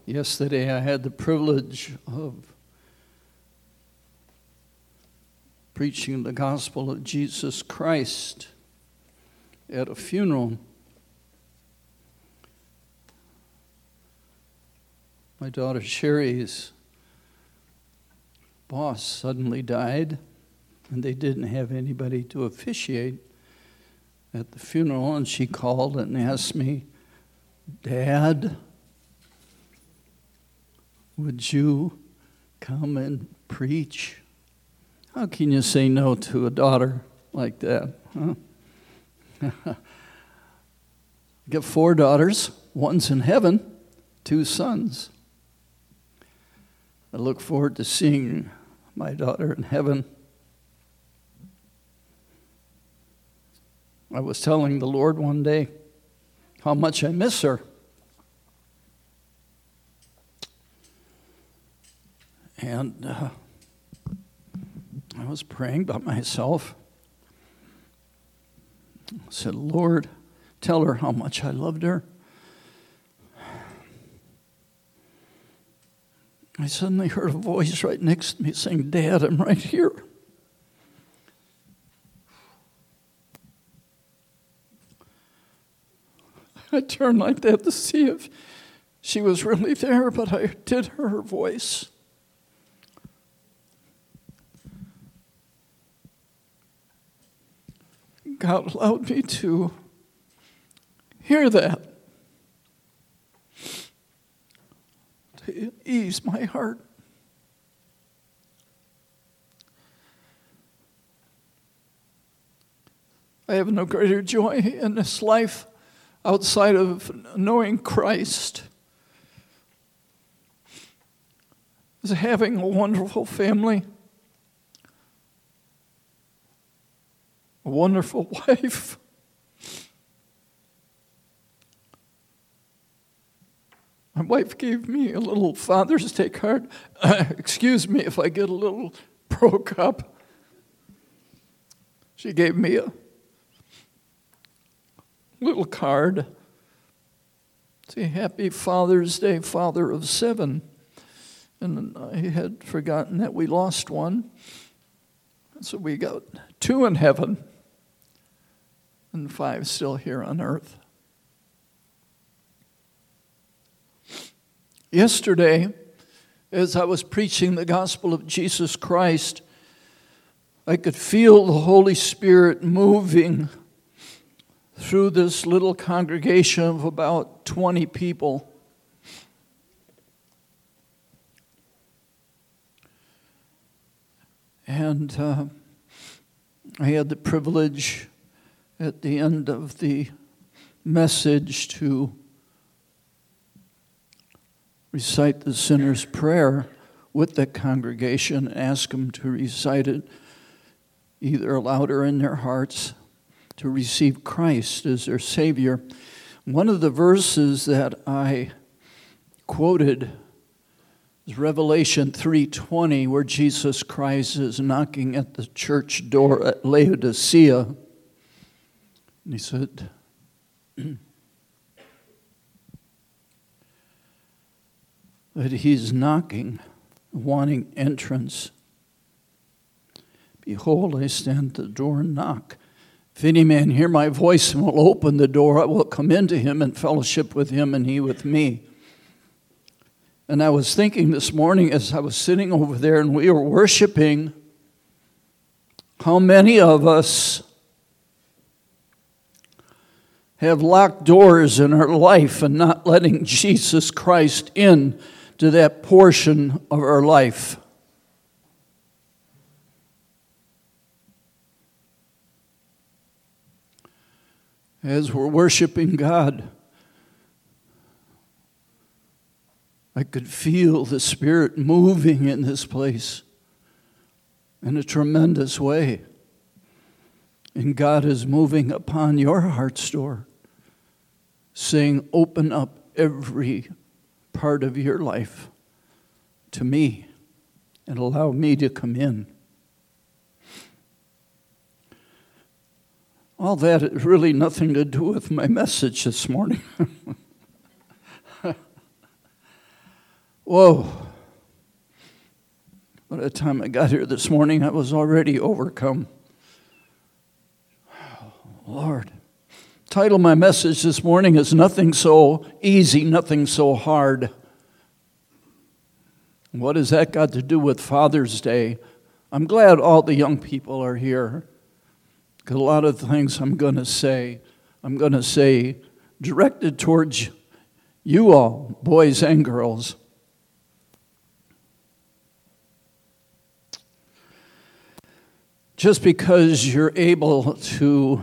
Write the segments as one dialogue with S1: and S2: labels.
S1: Yesterday I had the privilege of preaching the gospel of Jesus Christ at a funeral. My daughter Sherry's boss suddenly died, and they didn't have anybody to officiate at the funeral, and she called and asked me, "Dad, would you come and preach?" How can you say no to a daughter like that? Huh? I got 4 daughters. One's in heaven, 2 sons. I look forward to seeing my daughter in heaven. I was telling the Lord one day how much I miss her. And I was praying by myself. I said, "Lord, tell her how much I loved her." I suddenly heard a voice right next to me saying, "Dad, I'm right here." I turned like that to see if she was really there, but I did hear her voice. God allowed me to hear that, to ease my heart. I have no greater joy in this life outside of knowing Christ is having a wonderful family, a wonderful wife, my wife gave me a little Father's Day card. Excuse me if I get a little broke up. She gave me a little card. Say, "Happy Father's Day, father of 7. And I had forgotten that we lost one. So we got 2 in heaven and 5 still here on earth. Yesterday, as I was preaching the gospel of Jesus Christ, I could feel the Holy Spirit moving through this little congregation of about 20 people. And I had the privilege at the end of the message to recite the sinner's prayer with the congregation, ask them to recite it either aloud or in their hearts, to receive Christ as their Savior. One of the verses that I quoted is Revelation 3:20, where Jesus Christ is knocking at the church door at Laodicea. And he said, that he's knocking, wanting entrance. "Behold, I stand at the door and knock. If any man hear my voice and will open the door, I will come into him and fellowship with him and he with me." And I was thinking this morning as I was sitting over there and we were worshiping, how many of us have locked doors in our life and not letting Jesus Christ in to that portion of our life. As we're worshiping God, I could feel the Spirit moving in this place in a tremendous way. And God is moving upon your heart's door, saying, "Open up every part of your life to me and allow me to come in." All that has really nothing to do with my message this morning. Whoa. By the time I got here this morning, I was already overcome. Lord. Title of my message this morning is Nothing So Easy, Nothing So Hard. What has that got to do with Father's Day? I'm glad all the young people are here, because a lot of things I'm going to say directed towards you all, boys and girls. Just because you're able to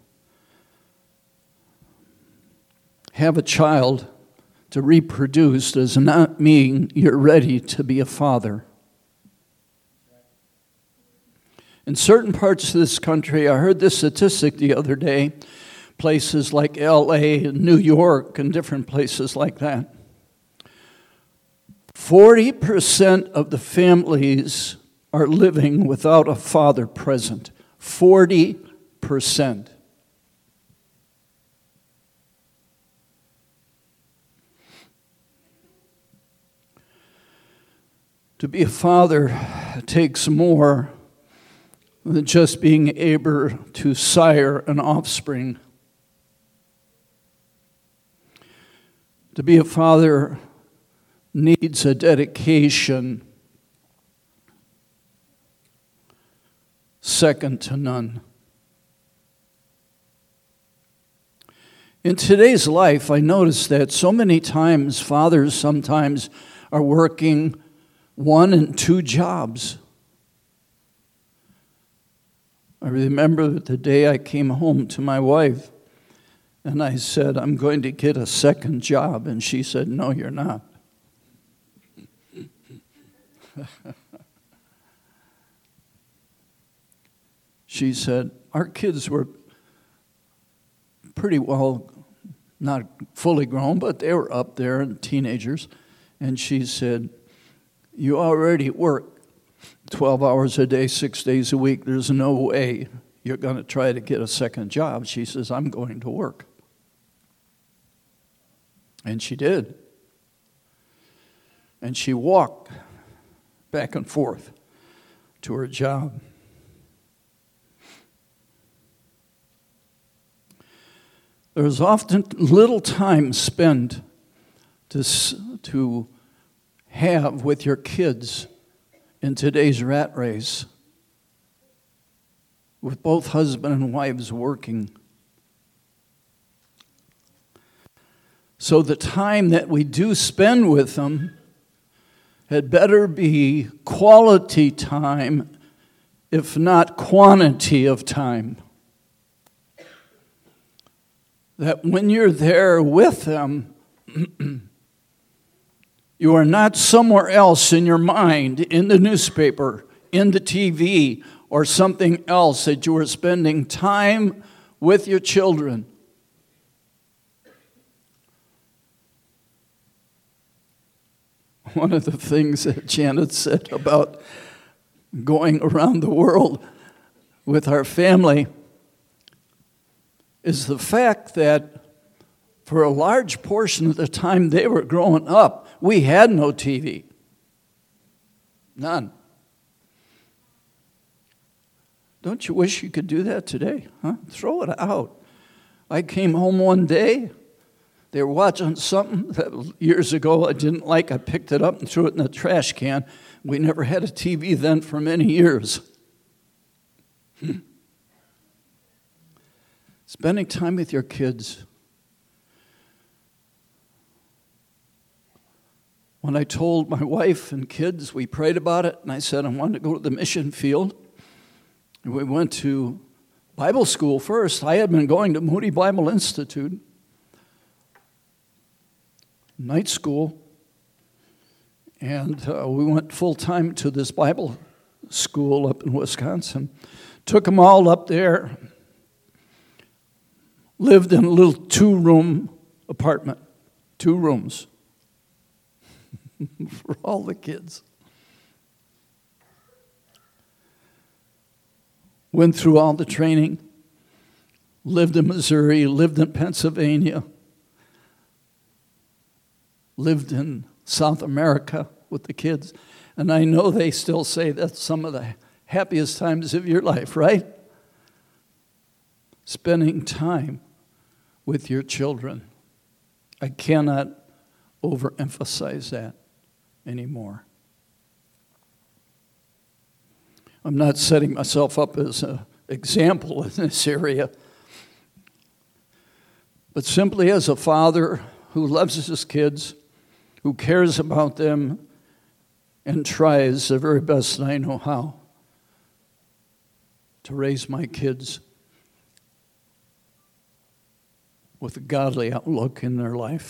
S1: have a child to reproduce does not mean you're ready to be a father. In certain parts of this country, I heard this statistic the other day, places like LA and New York and different places like that. 40% of the families are living without a father present. 40%. To be a father takes more than just being able to sire an offspring. To be a father needs a dedication second to none. In today's life, I notice that so many times fathers sometimes are working 1 and 2 jobs. I remember the day I came home to my wife and I said, I'm going to get a second job. And she said, no, you're not. She said, our kids were pretty well, not fully grown, but they were up there and teenagers. And she said, you already work 12 hours a day, 6 days a week. There's no way you're going to try to get a second job. She says, I'm going to work. And she did. And she walked back and forth to her job. There's often little time spent to have with your kids in today's rat race, with both husband and wives working. So the time that we do spend with them had better be quality time, if not quantity of time. That when you're there with them, you are not somewhere else in your mind, in the newspaper, in the TV, or something else, that you are spending time with your children. One of the things that Janet said about going around the world with our family is the fact that for a large portion of the time they were growing up, we had no TV. None. Don't you wish you could do that today? Huh? Throw it out. I came home one day. They were watching something that years ago I didn't like. I picked it up and threw it in the trash can. We never had a TV then for many years. Spending time with your kids. When I told my wife and kids, we prayed about it, and I said I wanted to go to the mission field. And we went to Bible school first. I had been going to Moody Bible Institute, night school, and we went full-time to this Bible school up in Wisconsin. Took them all up there, lived in a little 2-room apartment, 2 rooms. For all the kids. Went through all the training, lived in Missouri, lived in Pennsylvania, lived in South America with the kids. And I know they still say that's some of the happiest times of your life, right? Spending time with your children. I cannot overemphasize that anymore. I'm not setting myself up as an example in this area, but simply as a father who loves his kids, who cares about them, and tries the very best I know how to raise my kids with a godly outlook in their life.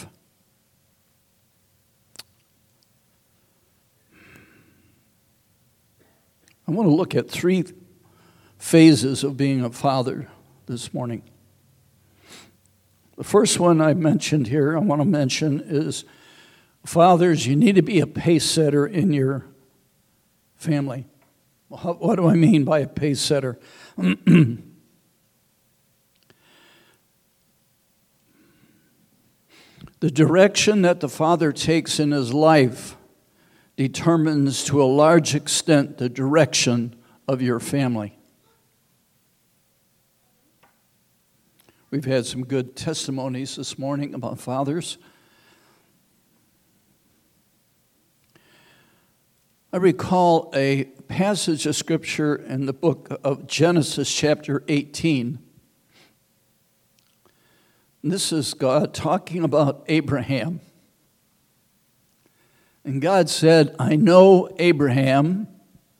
S1: I want to look at 3 phases of being a father this morning. The first one I mentioned here, I want to mention is, fathers, you need to be a pace setter in your family. What do I mean by a pace setter? The direction that the father takes in his life determines to a large extent the direction of your family. We've had some good testimonies this morning about fathers. I recall a passage of Scripture in the book of Genesis, chapter 18. And this is God talking about Abraham. And God said, I know Abraham,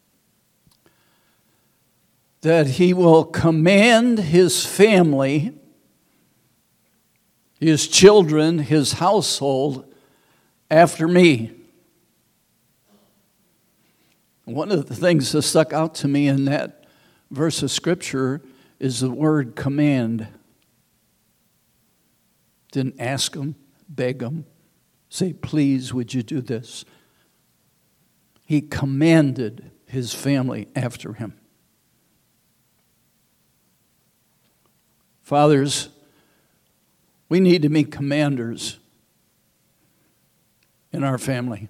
S1: that he will command his family, his children, his household after me. One of the things that stuck out to me in that verse of Scripture is the word command. Didn't ask him, beg him, say, please, would you do this? He commanded his family after him. Fathers, we need to be commanders in our family.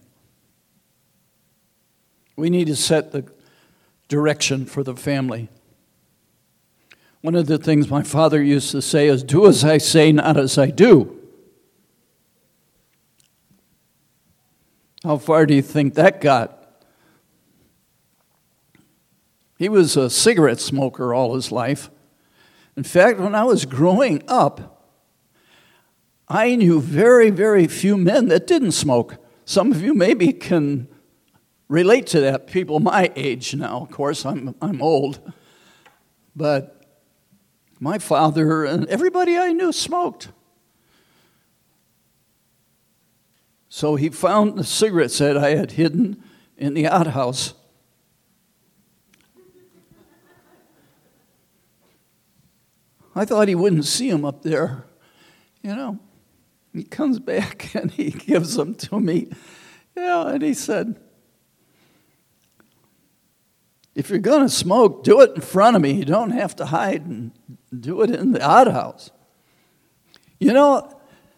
S1: We need to set the direction for the family. One of the things my father used to say is, do as I say, not as I do. How far do you think that got? He was a cigarette smoker all his life. In fact, when I was growing up, I knew very, very few men that didn't smoke. Some of you maybe can relate to that. People my age now, of course, I'm old. But my father and everybody I knew smoked. So he found the cigarettes that I had hidden in the outhouse. I thought he wouldn't see them up there. You know, he comes back and he gives them to me. And he said, if you're going to smoke, do it in front of me. You don't have to hide and do it in the outhouse. You know,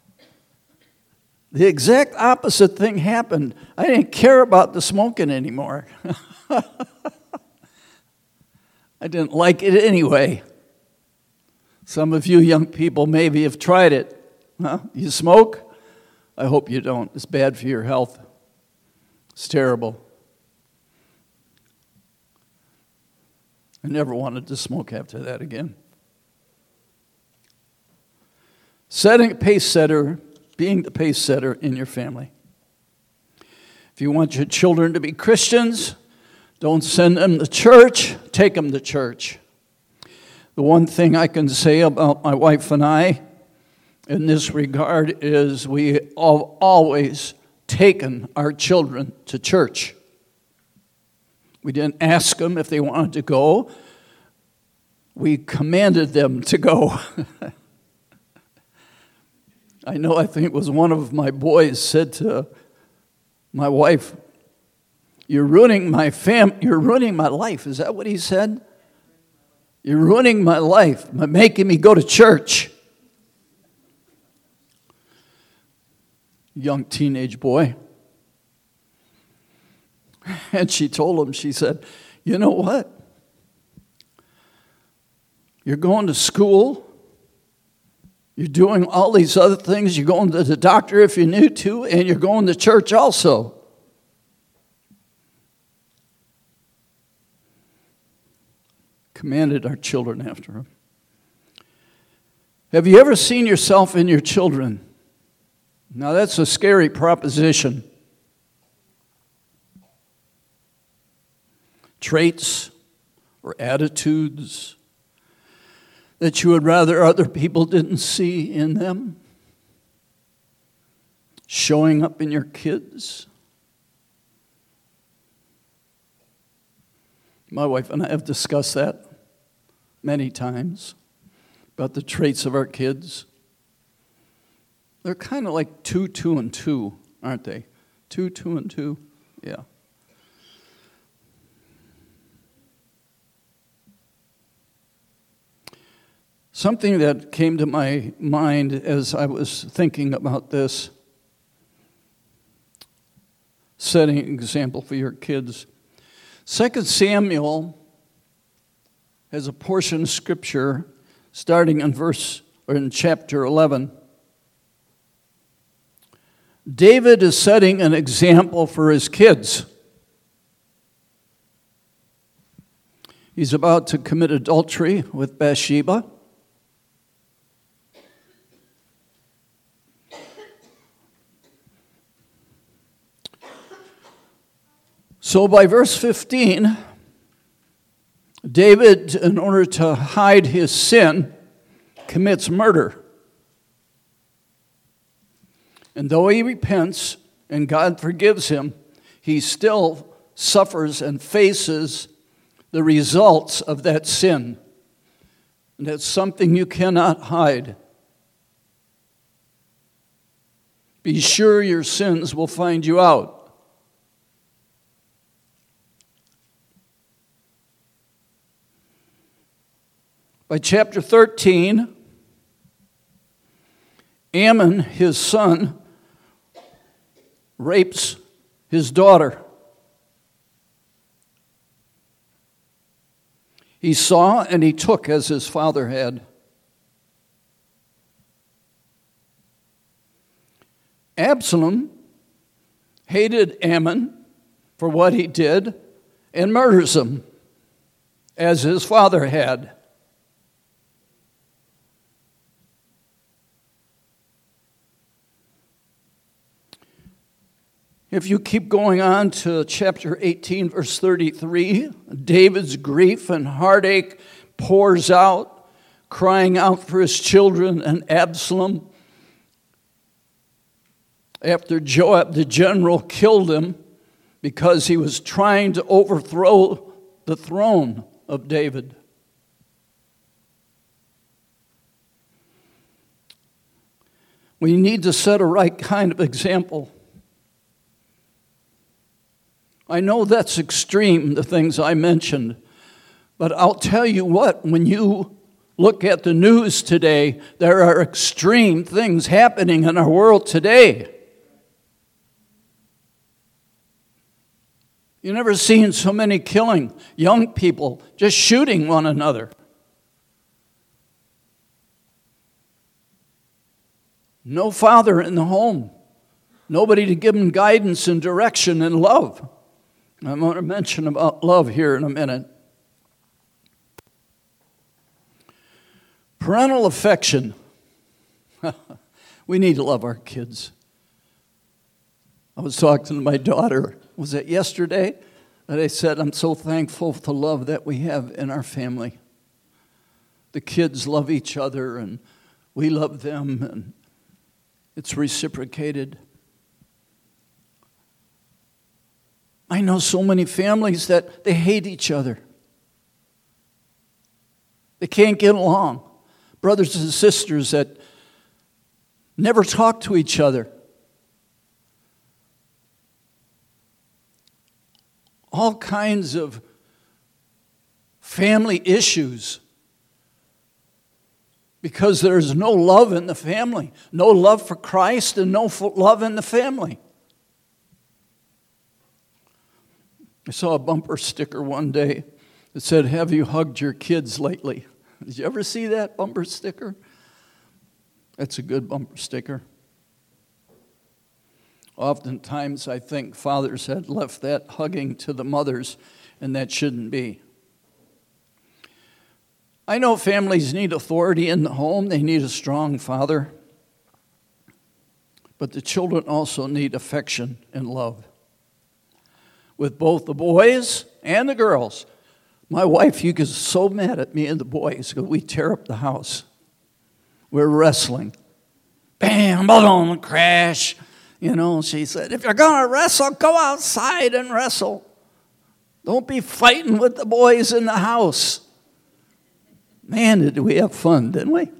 S1: the exact opposite thing happened. I didn't care about the smoking anymore. I didn't like it anyway. Some of you young people maybe have tried it. Huh? You smoke? I hope you don't. It's bad for your health. It's terrible. I never wanted to smoke after that again. Setting a pace setter, being the pace setter in your family. If you want your children to be Christians, don't send them to church, take them to church. The one thing I can say about my wife and I in this regard is we have always taken our children to church. We didn't ask them if they wanted to go. We commanded them to go. I think it was one of my boys said to my wife, you're ruining my life. Is that what he said? You're ruining my life by making me go to church. Young teenage boy. And she told him, she said, you know what? You're going to school. You're doing all these other things. You're going to the doctor if you need to, and you're going to church also. Commanded our children after him. Have you ever seen yourself in your children? Now that's a scary proposition. Traits or attitudes that you would rather other people didn't see in them, showing up in your kids. My wife and I have discussed that many times, about the traits of our kids. They're kind of like 2, 2, and 2, aren't they? 2, 2, and 2, yeah. Something that came to my mind as I was thinking about this, setting an example for your kids. 2 Samuel has a portion of Scripture starting in chapter 11. David is setting an example for his kids. He's about to commit adultery with Bathsheba. So by verse 15, David, in order to hide his sin, commits murder. And though he repents and God forgives him, he still suffers and faces the results of that sin. And that's something you cannot hide. Be sure your sins will find you out. By chapter 13, Ammon, his son, rapes his daughter. He saw and he took as his father had. Absalom hated Ammon for what he did and murders him as his father had. If you keep going on to chapter 18, verse 33, David's grief and heartache pours out, crying out for his children and Absalom. After Joab, the general, killed him because he was trying to overthrow the throne of David. We need to set a right kind of example. I know that's extreme, the things I mentioned, but I'll tell you what, when you look at the news today, there are extreme things happening in our world today. You've never seen so many killing, young people just shooting one another. No father in the home, nobody to give them guidance and direction and love. I'm going to mention about love here in a minute. Parental affection. We need to love our kids. I was talking to my daughter, was it yesterday? That I said, I'm so thankful for the love that we have in our family. The kids love each other and we love them and it's reciprocated. I know so many families that they hate each other. They can't get along. Brothers and sisters that never talk to each other. All kinds of family issues because there's no love in the family, no love for Christ and no love in the family. I saw a bumper sticker one day that said, "Have you hugged your kids lately?" Did you ever see that bumper sticker? That's a good bumper sticker. Oftentimes, I think fathers had left that hugging to the mothers, and that shouldn't be. I know families need authority in the home. They need a strong father. But the children also need affection and love. With both the boys and the girls. My wife, you get so mad at me and the boys because we tear up the house. We're wrestling. Bam, boom, crash. You know, she said, if you're going to wrestle, go outside and wrestle. Don't be fighting with the boys in the house. Man, did we have fun, didn't we?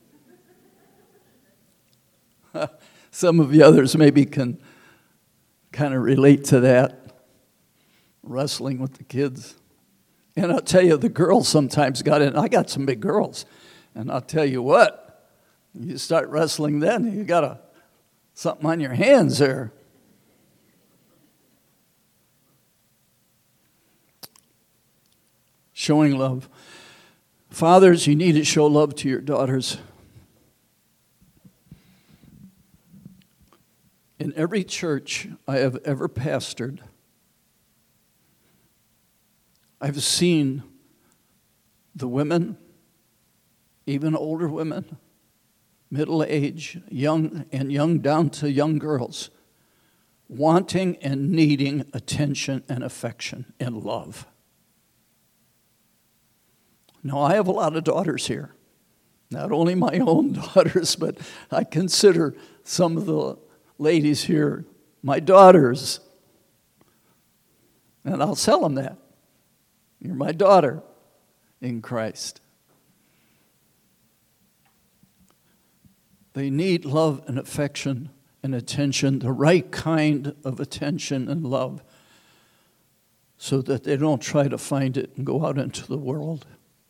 S1: Some of the others maybe can kind of relate to that. Wrestling with the kids. And I'll tell you, the girls sometimes got in. I got some big girls. And I'll tell you what, you start wrestling then, you got something on your hands there. Showing love. Fathers, you need to show love to your daughters. In every church I have ever pastored, I've seen the women, even older women, middle age, young down to young girls, wanting and needing attention and affection and love. Now, I have a lot of daughters here. Not only my own daughters, but I consider some of the ladies here my daughters. And I'll tell them that. You're my daughter in Christ. They need love and affection and attention, the right kind of attention and love, so that they don't try to find it and go out into the world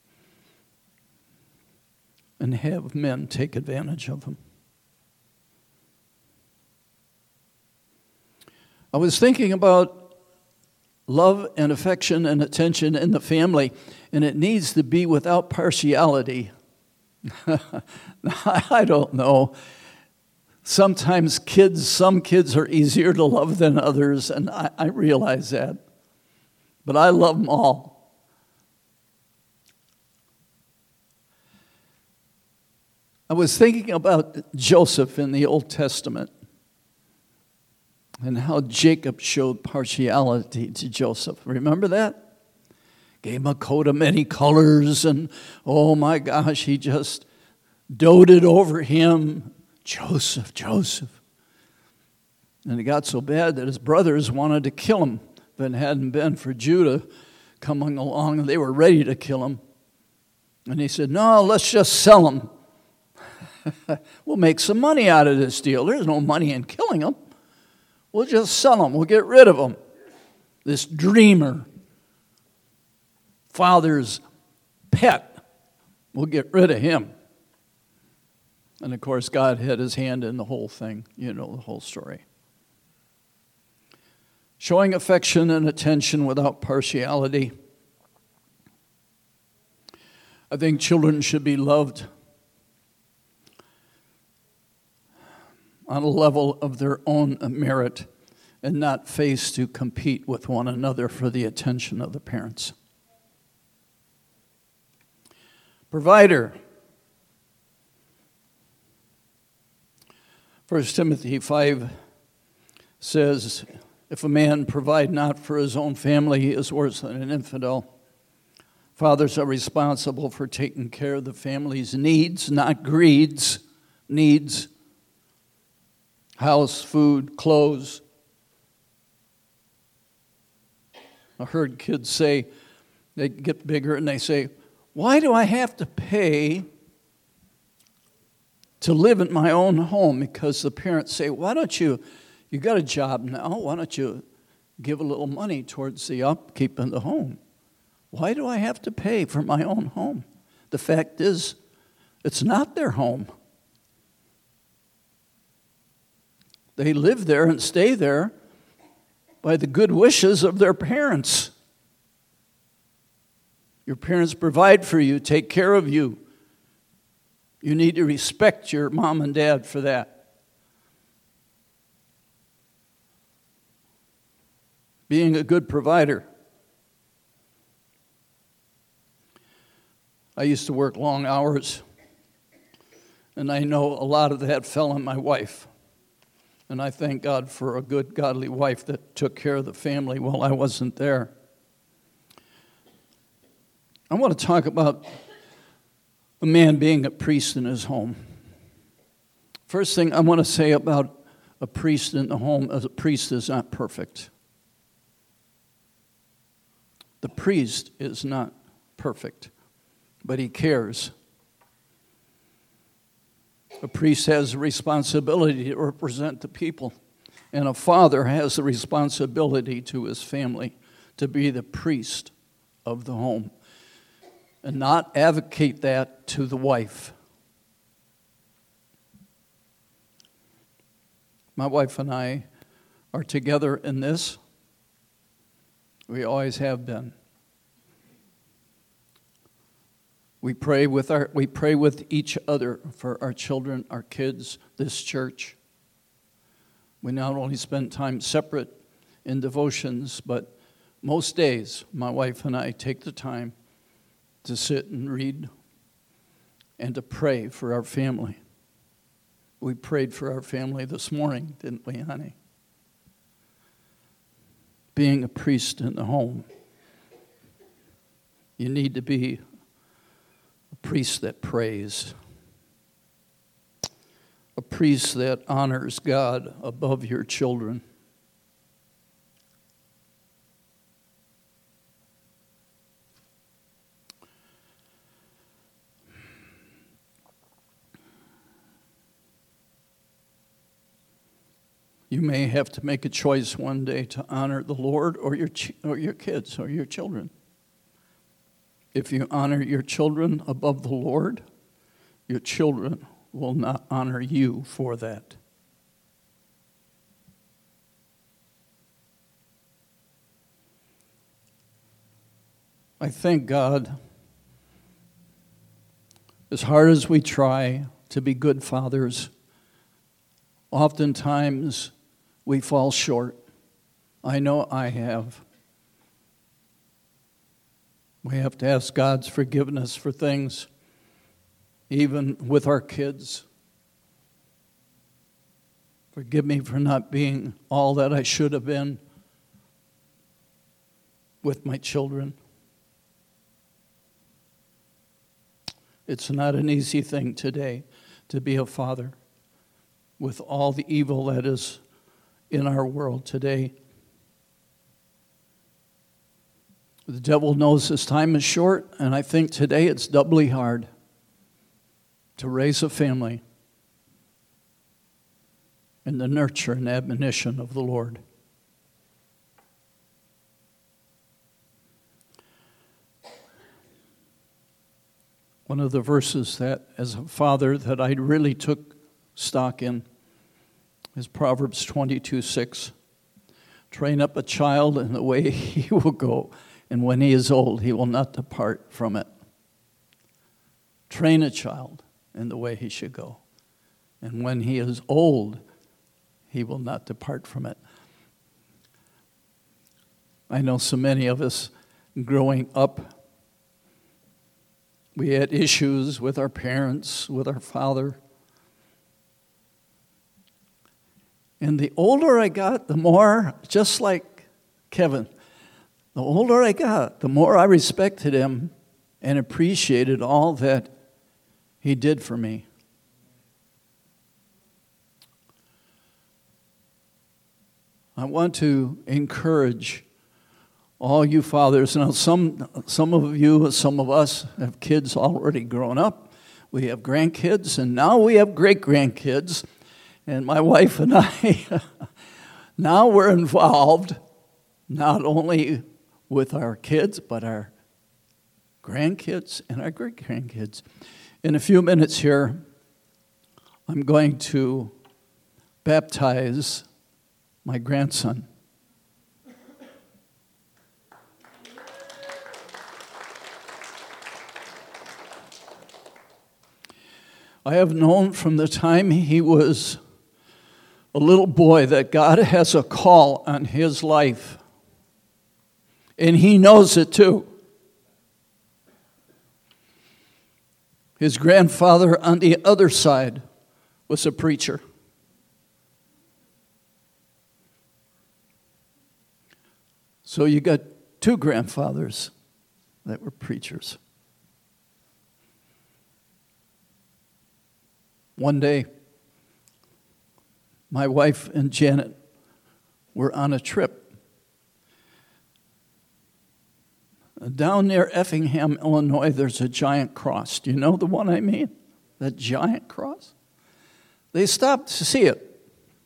S1: and have men take advantage of them. I was thinking about love and affection and attention in the family, and it needs to be without partiality. I don't know. Sometimes some kids are easier to love than others, and I realize that. But I love them all. I was thinking about Joseph in the Old Testament and how Jacob showed partiality to Joseph. Remember that? Gave him a coat of many colors, and oh my gosh, he just doted over him. Joseph. And it got so bad that his brothers wanted to kill him. If it hadn't been for Judah coming along, they were ready to kill him. And he said, no, let's just sell him. We'll make some money out of this deal. There's no money in killing him. We'll just sell him. We'll get rid of him. This dreamer, father's pet, we'll get rid of him. And of course, God had his hand in the whole thing. You know the whole story. Showing affection and attention without partiality. I think children should be loved on a level of their own merit and not faced to compete with one another for the attention of the parents. Provider. 1 Timothy 5 says, if a man provide not for his own family, he is worse than an infidel. Fathers are responsible for taking care of the family's needs, not greeds, needs. House, food, clothes. I heard kids say, they get bigger and they say, why do I have to pay to live in my own home? Because the parents say, why don't you got a job now, why don't you give a little money towards the upkeep of the home? Why do I have to pay for my own home? The fact is, it's not their home. They live there and stay there by the good wishes of their parents. Your parents provide for you, take care of you. You need to respect your mom and dad for that. Being a good provider. I used to work long hours, and I know a lot of that fell on my wife. And I thank God for a good, godly wife that took care of the family while I wasn't there. I want to talk about a man being a priest in his home. First thing I want to say about a priest in the home, a priest is not perfect. The priest is not perfect, but he cares. A priest has a responsibility to represent the people, and a father has a responsibility to his family to be the priest of the home and not advocate that to the wife. My wife and I are together in this. We always have been. We pray with each other for our children, our kids, this church. We not only spend time separate in devotions, but most days my wife and I take the time to sit and read and to pray for our family. We prayed for our family this morning, didn't we, honey? Being a priest in the home, you need to be a priest that prays, a priest that honors God above your children. You may have to make a choice one day to honor the Lord or your kids or your children. If you honor your children above the Lord, your children will not honor you for that. I thank God, as hard as we try to be good fathers, oftentimes we fall short. I know I have. We have to ask God's forgiveness for things, even with our kids. Forgive me for not being all that I should have been with my children. It's not an easy thing today to be a father with all the evil that is in our world today. The devil knows his time is short, and I think today it's doubly hard to raise a family in the nurture and admonition of the Lord. One of the verses that, as a father, that I really took stock in is Proverbs 22:6. Train up a child in the way he will go, and when he is old, he will not depart from it. Train a child in the way he should go, and when he is old, he will not depart from it. I know so many of us growing up, we had issues with our parents, with our father. And the older I got, the more, just like Kevin, the older I got, the more I respected him and appreciated all that he did for me. I want to encourage all you fathers. Now, some of you, some of us have kids already grown up. We have grandkids, and now we have great-grandkids. And my wife and I, now we're involved not only with our kids, but our grandkids and our great-grandkids. In a few minutes here, I'm going to baptize my grandson. I have known from the time he was a little boy that God has a call on his life. And he knows it too. His grandfather on the other side was a preacher. So you got two grandfathers that were preachers. One day, my wife and Janet were on a trip. Down near Effingham, Illinois, there's a giant cross. Do you know the one I mean? That giant cross? They stopped to see it.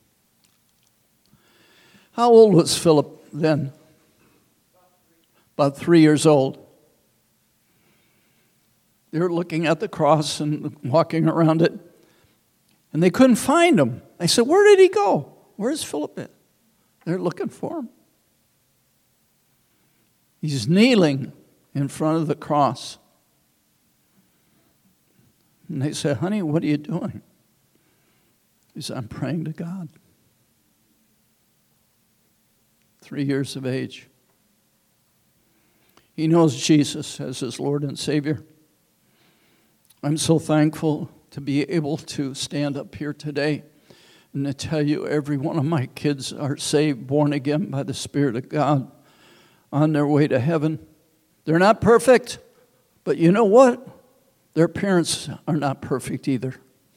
S1: How old was Philip then? About 3 years old. They were looking at the cross and walking around it, and they couldn't find him. I said, where did he go? Where's Philip at? They're looking for him. He's kneeling in front of the cross. And they said, honey, what are you doing? He said, I'm praying to God. 3 years of age. He knows Jesus as his Lord and Savior. I'm so thankful to be able to stand up here today and to tell you every one of my kids are saved, born again by the Spirit of God, on their way to heaven. They're not perfect, but you know what? Their parents are not perfect either.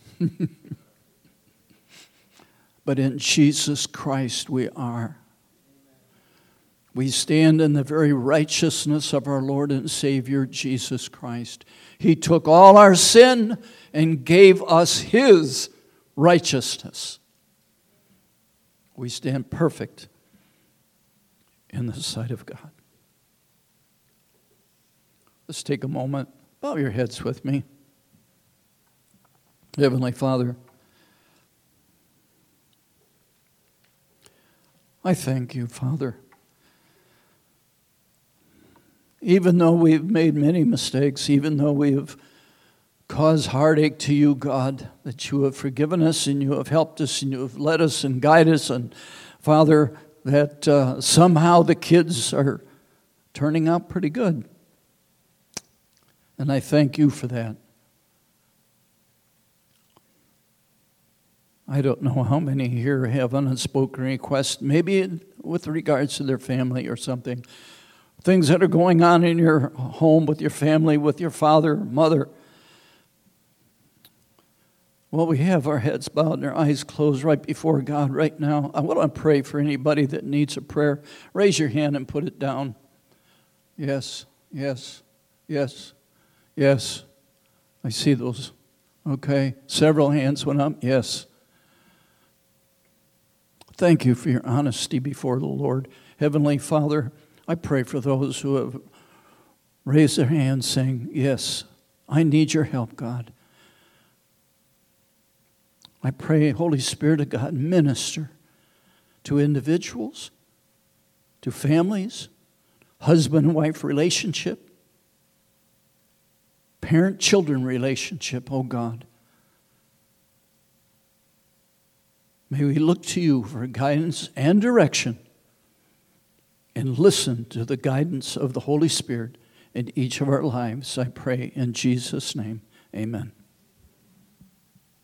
S1: But in Jesus Christ we are. We stand in the very righteousness of our Lord and Savior, Jesus Christ. He took all our sin and gave us His righteousness. We stand perfect in the sight of God. Let's take a moment. Bow your heads with me. Heavenly Father, I thank you, Father. Even though we've made many mistakes, even though we have caused heartache to you, God, that you have forgiven us and you have helped us and you have led us and guided us, and Father, that somehow the kids are turning out pretty good. And I thank you for that. I don't know how many here have an unspoken request, maybe with regards to their family or something. Things that are going on in your home with your family, with your father, mother. Well, we have our heads bowed and our eyes closed right before God right now. I want to pray for anybody that needs a prayer. Raise your hand and put it down. Yes, yes, yes, yes. I see those. Okay. Several hands went up. Yes. Thank you for your honesty before the Lord. Heavenly Father, I pray for those who have raised their hands saying, yes, I need your help, God. I pray, Holy Spirit of God, minister to individuals, to families, husband and wife relationship, parent-children relationship, oh God. May we look to you for guidance and direction and listen to the guidance of the Holy Spirit in each of our lives. I pray in Jesus' name, amen.